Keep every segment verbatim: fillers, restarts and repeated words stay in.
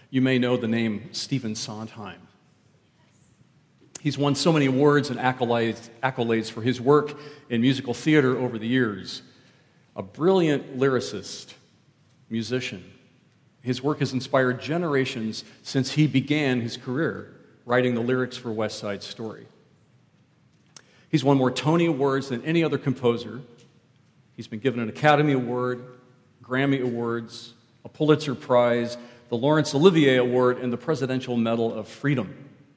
you may know the name Stephen Sondheim. He's won so many awards and accolades, accolades for his work in musical theater over the years. A brilliant lyricist, musician. His work has inspired generations since he began his career writing the lyrics for West Side Story. He's won more Tony Awards than any other composer. He's been given an Academy Award, Grammy Awards, a Pulitzer Prize, the Laurence Olivier Award, and the Presidential Medal of Freedom.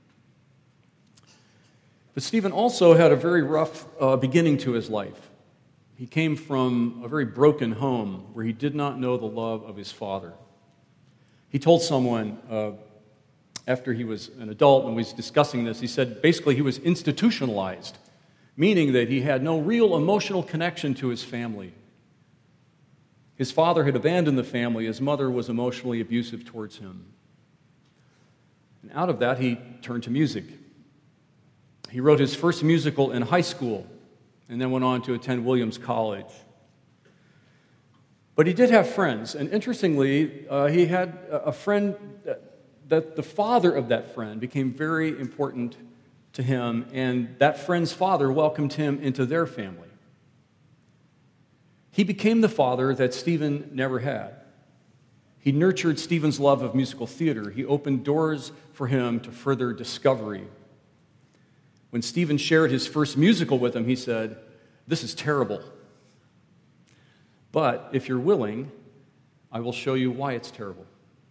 But Stephen also had a very rough uh, beginning to his life. He came from a very broken home where he did not know the love of his father. He told someone uh, after he was an adult and was discussing this, he said basically he was institutionalized, meaning that he had no real emotional connection to his family. His father had abandoned the family. His mother was emotionally abusive towards him. And out of that, he turned to music. He wrote his first musical in high school and then went on to attend Williams College. But he did have friends, and interestingly, uh, he had a friend that, that the father of that friend became very important to him, and that friend's father welcomed him into their family. He became the father that Stephen never had. He nurtured Stephen's love of musical theater. He opened doors for him to further discovery. When Stephen shared his first musical with him, he said, "This is terrible. But if you're willing, I will show you why it's terrible."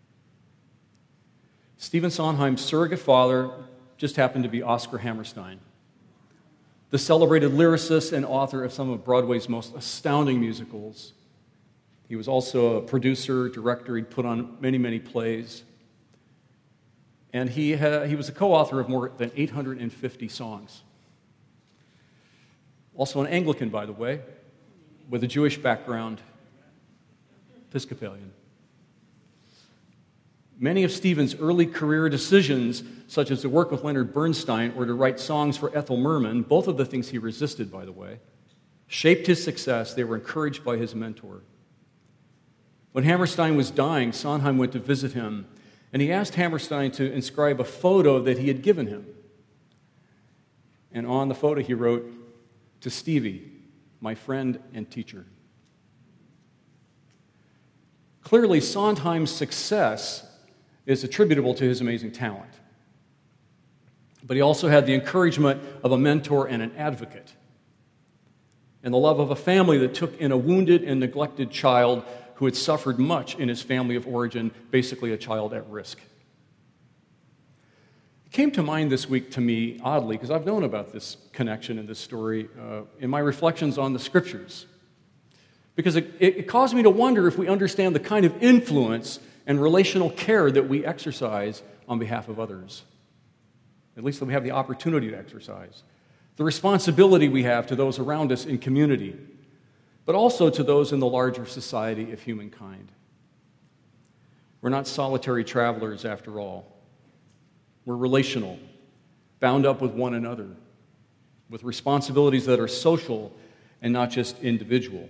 Stephen Sondheim's surrogate father just happened to be Oscar Hammerstein, the celebrated lyricist and author of some of Broadway's most astounding musicals. He was also a producer, director. He'd put on many, many plays. And he, had, he was a co-author of more than eight hundred fifty songs. Also an Anglican, by the way, with a Jewish background, Episcopalian. Many of Stephen's early career decisions, such as to work with Leonard Bernstein or to write songs for Ethel Merman, both of the things he resisted, by the way, shaped his success. They were encouraged by his mentor. When Hammerstein was dying, Sondheim went to visit him, and he asked Hammerstein to inscribe a photo that he had given him. And on the photo he wrote, "To Stevie, my friend and teacher." Clearly, Sondheim's success is attributable to his amazing talent. But he also had the encouragement of a mentor and an advocate, and the love of a family that took in a wounded and neglected child who had suffered much in his family of origin, basically a child at risk. It came to mind this week to me, oddly, because I've known about this connection in this story uh, in my reflections on the Scriptures. Because it, it caused me to wonder if we understand the kind of influence and relational care that we exercise on behalf of others. At least that we have the opportunity to exercise. The responsibility we have to those around us in community, but also to those in the larger society of humankind. We're not solitary travelers, after all. We're relational, bound up with one another, with responsibilities that are social and not just individual.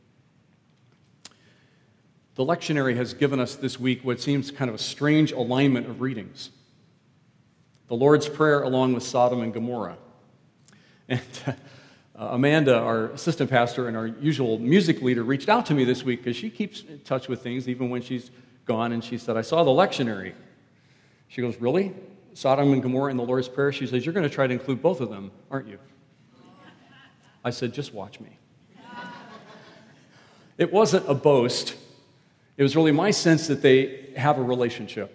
The lectionary has given us this week what seems kind of a strange alignment of readings. The Lord's Prayer along with Sodom and Gomorrah. And uh, Amanda, our assistant pastor and our usual music leader, reached out to me this week because she keeps in touch with things even when she's gone, and she said, "I saw the lectionary." She goes, "Really? Sodom and Gomorrah in the Lord's Prayer?" She says, "You're going to try to include both of them, aren't you?" I said, "Just watch me." It wasn't a boast. It was really my sense that they have a relationship.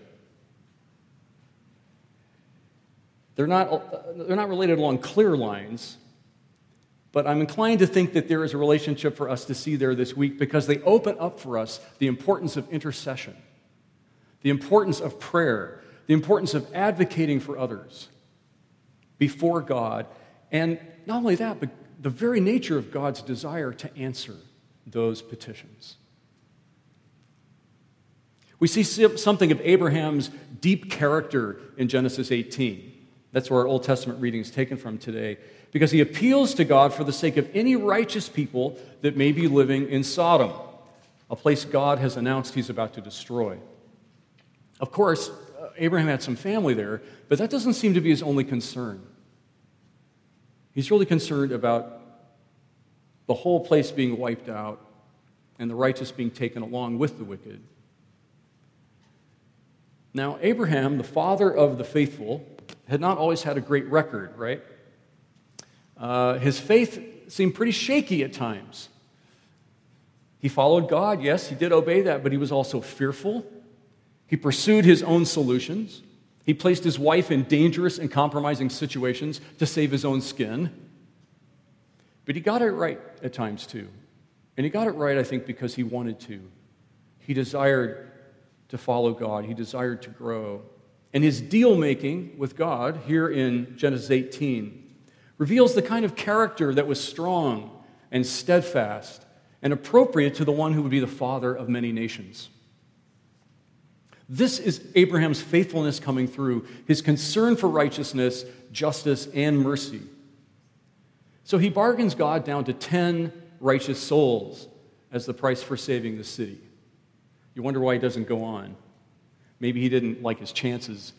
They're not, they're not related along clear lines, but I'm inclined to think that there is a relationship for us to see there this week because they open up for us the importance of intercession, the importance of prayer, the importance of advocating for others before God, and not only that, but the very nature of God's desire to answer those petitions. We see something of Abraham's deep character in Genesis eighteen. That's where our Old Testament reading is taken from today, because he appeals to God for the sake of any righteous people that may be living in Sodom, a place God has announced he's about to destroy. Of course, uh, Abraham had some family there, but that doesn't seem to be his only concern. He's really concerned about the whole place being wiped out and the righteous being taken along with the wicked. Now, Abraham, the father of the faithful, had not always had a great record, right? Uh, his faith seemed pretty shaky at times. He followed God, yes, he did obey that, but he was also fearful. He pursued his own solutions. He placed his wife in dangerous and compromising situations to save his own skin. But he got it right at times too. And he got it right, I think, because he wanted to. He desired to follow God. He desired to grow. And his deal-making with God, here in Genesis eighteen, reveals the kind of character that was strong and steadfast and appropriate to the one who would be the father of many nations. This is Abraham's faithfulness coming through, his concern for righteousness, justice, and mercy. So he bargains God down to ten righteous souls as the price for saving the city. You wonder why he doesn't go on. Maybe he didn't like his chances.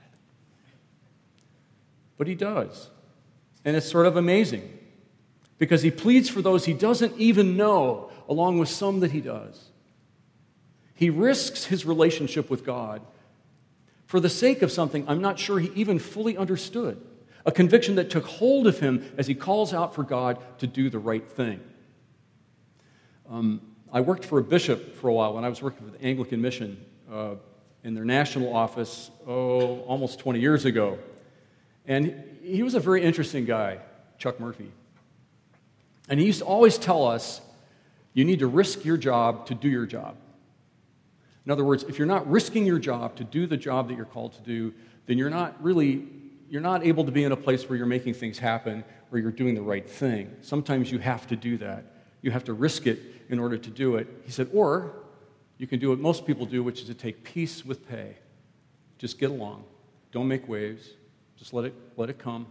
But he does. And it's sort of amazing because he pleads for those he doesn't even know, along with some that he does. He risks his relationship with God for the sake of something I'm not sure he even fully understood, a conviction that took hold of him as he calls out for God to do the right thing. Um, I worked for a bishop for a while when I was working for the Anglican Mission uh, in their national office, oh, almost twenty years ago. And he was a very interesting guy, Chuck Murphy. And he used to always tell us, you need to risk your job to do your job. In other words, if you're not risking your job to do the job that you're called to do, then you're not really, you're not able to be in a place where you're making things happen, where you're doing the right thing. Sometimes you have to do that. You have to risk it in order to do it. He said, or you can do what most people do, which is to take peace with pay. Just get along. Don't make waves. Just let it, let it come.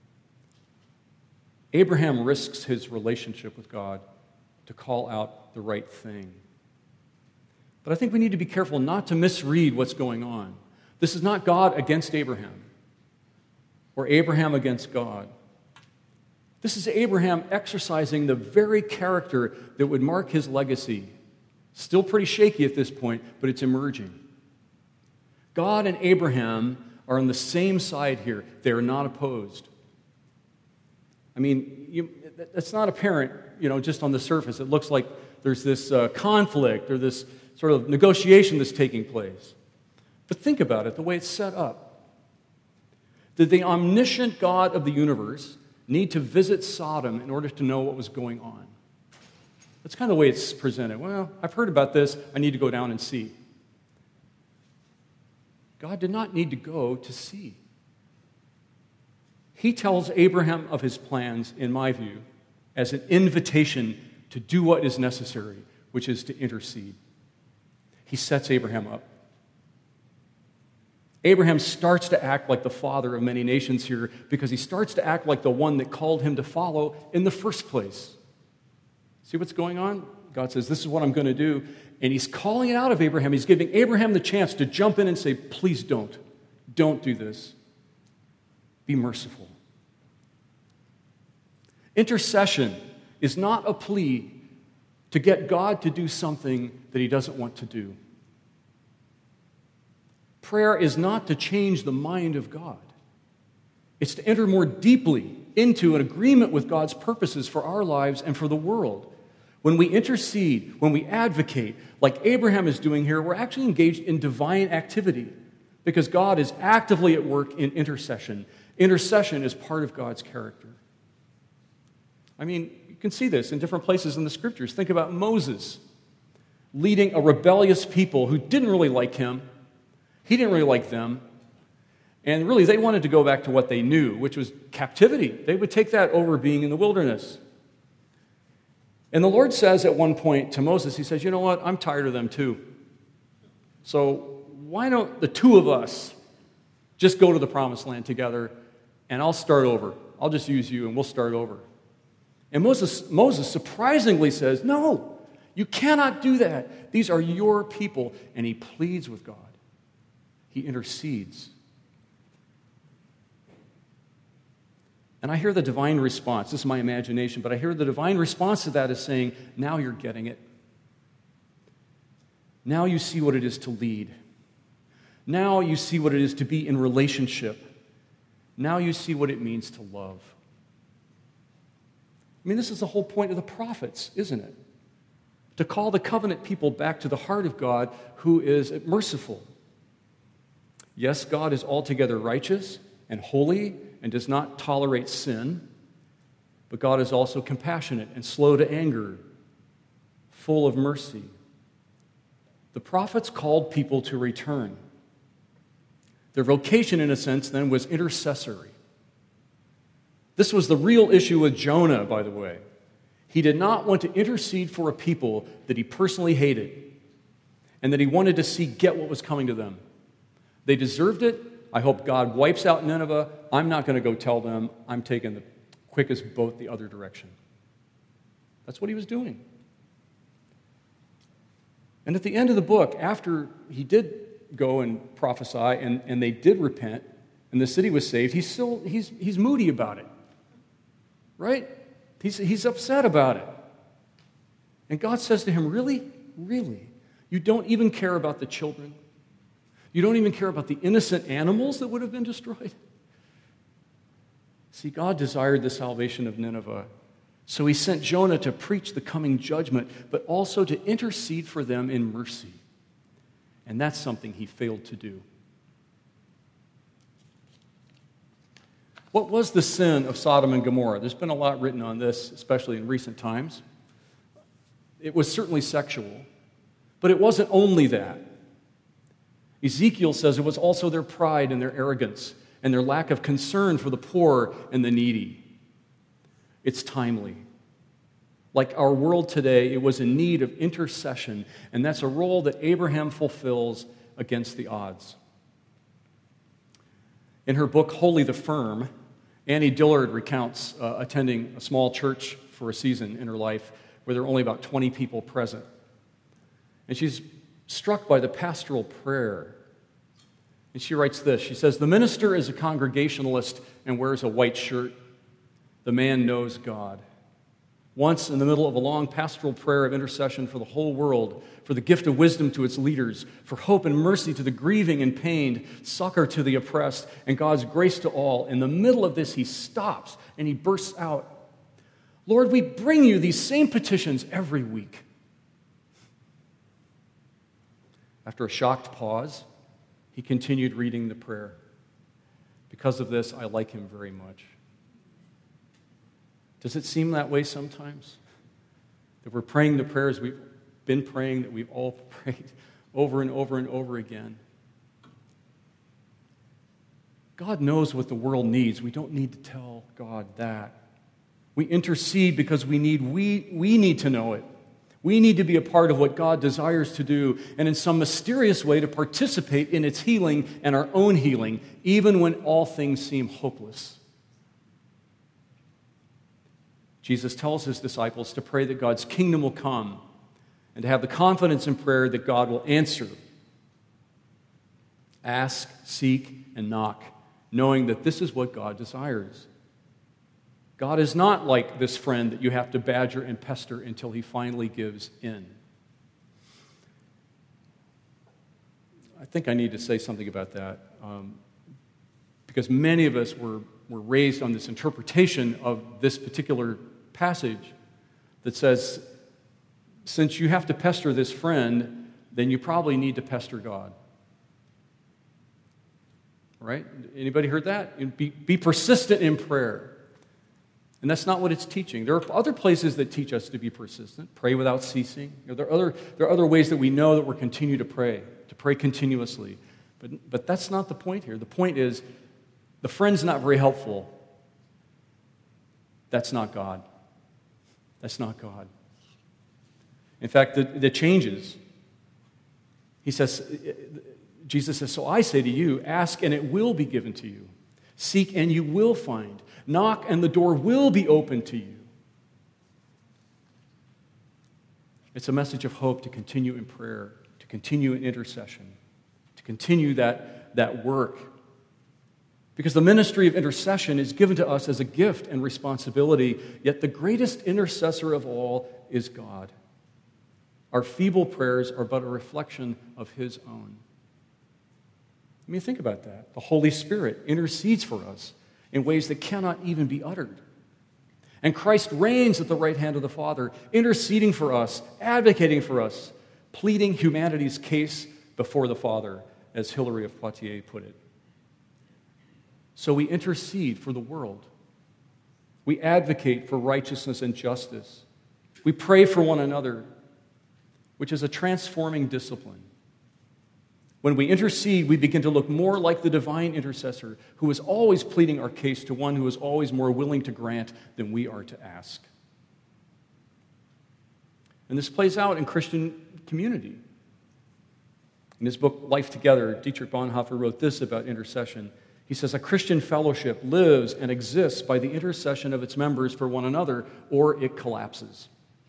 Abraham risks his relationship with God to call out the right thing. But I think we need to be careful not to misread what's going on. This is not God against Abraham or Abraham against God. This is Abraham exercising the very character that would mark his legacy. Still pretty shaky at this point, but it's emerging. God and Abraham are on the same side here. They are not opposed. I mean, you, that's not apparent, you know, just on the surface. It looks like there's this uh, conflict or this sort of negotiation that's taking place. But think about it, the way it's set up. Did the omniscient God of the universe need to visit Sodom in order to know what was going on? That's kind of the way it's presented. Well, I've heard about this. I need to go down and see. God did not need to go to see. He tells Abraham of his plans, in my view, as an invitation to do what is necessary, which is to intercede. He sets Abraham up. Abraham starts to act like the father of many nations here because he starts to act like the one that called him to follow in the first place. See what's going on? God says, this is what I'm going to do. And he's calling it out of Abraham. He's giving Abraham the chance to jump in and say, please don't. Don't do this. Be merciful. Intercession is not a plea to get God to do something that he doesn't want to do. Prayer is not to change the mind of God. It's to enter more deeply into an agreement with God's purposes for our lives and for the world. When we intercede, when we advocate, like Abraham is doing here, we're actually engaged in divine activity because God is actively at work in intercession. Intercession is part of God's character. I mean, you can see this in different places in the Scriptures. Think about Moses leading a rebellious people who didn't really like him. He didn't really like them. And really, they wanted to go back to what they knew, which was captivity. They would take that over being in the wilderness. And the Lord says at one point to Moses, he says, you know what, I'm tired of them too. So why don't the two of us just go to the promised land together and I'll start over. I'll just use you and we'll start over. And Moses, Moses surprisingly says, no, you cannot do that. These are your people. And he pleads with God. He intercedes. And I hear the divine response. This is my imagination, but I hear the divine response to that is saying, now you're getting it. Now you see what it is to lead. Now you see what it is to be in relationship. Now you see what it means to love. I mean, this is the whole point of the prophets, isn't it? To call the covenant people back to the heart of God, who is merciful. Yes, God is altogether righteous and holy and does not tolerate sin, but God is also compassionate and slow to anger, full of mercy. The prophets called people to return. Their vocation, in a sense, then, was intercessory. This was the real issue with Jonah, by the way. He did not want to intercede for a people that he personally hated and that he wanted to see get what was coming to them. They deserved it. I hope God wipes out Nineveh. I'm not going to go tell them. I'm taking the quickest boat the other direction. That's what he was doing. And at the end of the book, after he did go and prophesy and, and they did repent and the city was saved, he's still he's he's moody about it. Right? He's, he's upset about it. And God says to him, really? Really? You don't even care about the children? You don't even care about the innocent animals that would have been destroyed? See, God desired the salvation of Nineveh. So he sent Jonah to preach the coming judgment, but also to intercede for them in mercy. And that's something he failed to do. What was the sin of Sodom and Gomorrah? There's been a lot written on this, especially in recent times. It was certainly sexual, but it wasn't only that. Ezekiel says it was also their pride and their arrogance and their lack of concern for the poor and the needy. It's timely. Like our world today, it was in need of intercession, and that's a role that Abraham fulfills against the odds. In her book, Holy the Firm, Annie Dillard recounts uh, attending a small church for a season in her life where there were only about twenty people present. And she's struck by the pastoral prayer. And she writes this. She says, "The minister is a Congregationalist and wears a white shirt. The man knows God. Once, in the middle of a long pastoral prayer of intercession for the whole world, for the gift of wisdom to its leaders, for hope and mercy to the grieving and pained, succor to the oppressed, and God's grace to all, in the middle of this, he stops and he bursts out, 'Lord, we bring you these same petitions every week.'" After a shocked pause, he continued reading the prayer. "Because of this, I like him very much." Does it seem that way sometimes? That we're praying the prayers we've been praying, that we've all prayed over and over and over again? God knows what the world needs. We don't need to tell God that. We intercede because we need, we, we need to know it. We need to be a part of what God desires to do, and in some mysterious way to participate in its healing and our own healing, even when all things seem hopeless. Jesus tells his disciples to pray that God's kingdom will come and to have the confidence in prayer that God will answer. Ask, seek, and knock, knowing that this is what God desires. God is not like this friend that you have to badger and pester until he finally gives in. I think I need to say something about that, um, because many of us were, were raised on this interpretation of this particular passage that says, since you have to pester this friend, then you probably need to pester God. Right? Anybody heard that? Be, be persistent in prayer. And that's not what it's teaching. There are other places that teach us to be persistent. Pray without ceasing. You know, there are other, there are other ways that we know that we're continue to pray, to pray continuously. But, but that's not the point here. The point is, the friend's not very helpful. That's not God. That's not God. In fact, the, the changes. He says, Jesus says, "So I say to you, ask and it will be given to you. Seek and you will find. Knock and the door will be opened to you." It's a message of hope to continue in prayer, to continue in intercession, to continue that, that work. Because the ministry of intercession is given to us as a gift and responsibility, yet the greatest intercessor of all is God. Our feeble prayers are but a reflection of His own. I mean, think about that. The Holy Spirit intercedes for us in ways that cannot even be uttered. And Christ reigns at the right hand of the Father, interceding for us, advocating for us, pleading humanity's case before the Father, as Hilary of Poitiers put it. So we intercede for the world. We advocate for righteousness and justice. We pray for one another, which is a transforming discipline. When we intercede, we begin to look more like the divine intercessor who is always pleading our case to one who is always more willing to grant than we are to ask. And this plays out in Christian community. In his book, Life Together, Dietrich Bonhoeffer wrote this about intercession. He says, a Christian fellowship lives and exists by the intercession of its members for one another, or it collapses.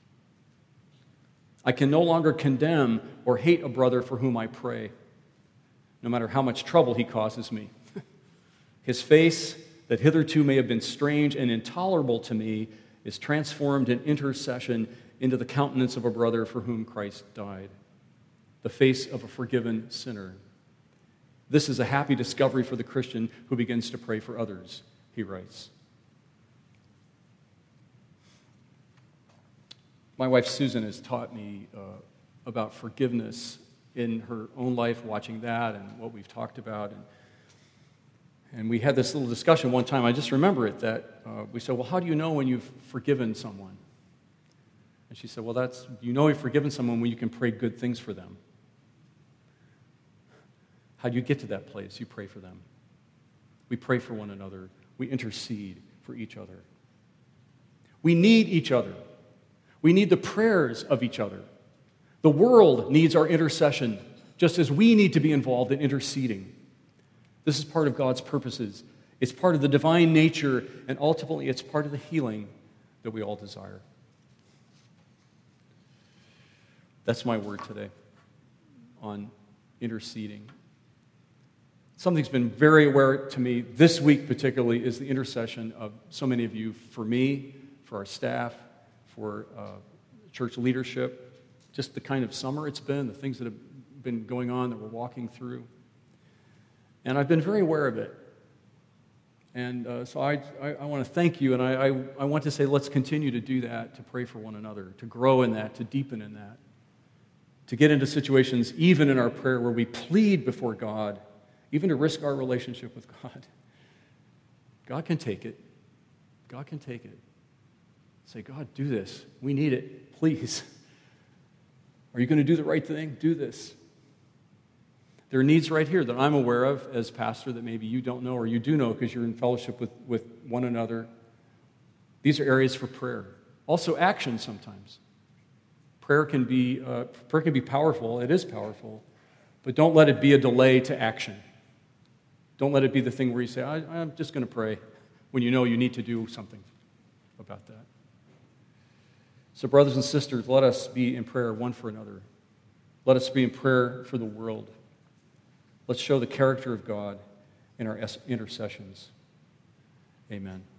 I can no longer condemn or hate a brother for whom I pray, no matter how much trouble he causes me. His face, that hitherto may have been strange and intolerable to me, is transformed in intercession into the countenance of a brother for whom Christ died, the face of a forgiven sinner. This is a happy discovery for the Christian who begins to pray for others, he writes. My wife Susan has taught me uh, about forgiveness in her own life, watching that and what we've talked about. And, and we had this little discussion one time, I just remember it, that uh, we said, well, how do you know when you've forgiven someone? And she said, well, that's, you know you've forgiven someone when you can pray good things for them. How do you get to that place? You pray for them. We pray for one another. We intercede for each other. We need each other. We need the prayers of each other. The world needs our intercession, just as we need to be involved in interceding. This is part of God's purposes. It's part of the divine nature, and ultimately it's part of the healing that we all desire. That's my word today on interceding. Something's been very aware to me this week particularly is the intercession of so many of you for me, for our staff, for uh, church leadership, just the kind of summer it's been, the things that have been going on that we're walking through. And I've been very aware of it. And uh, so I, I, I want to thank you, and I, I, I want to say let's continue to do that, to pray for one another, to grow in that, to deepen in that, to get into situations, even in our prayer, where we plead before God, even to risk our relationship with God. God can take it. God can take it. Say, God, do this. We need it. Please. Are you going to do the right thing? Do this. There are needs right here that I'm aware of as pastor that maybe you don't know or you do know because you're in fellowship with, with one another. These are areas for prayer. Also action sometimes. Prayer can be uh, prayer can be powerful. It is powerful. But don't let it be a delay to action. Don't let it be the thing where you say, I, I'm just going to pray, when you know you need to do something about that. So brothers and sisters, let us be in prayer one for another. Let us be in prayer for the world. Let's show the character of God in our intercessions. Amen.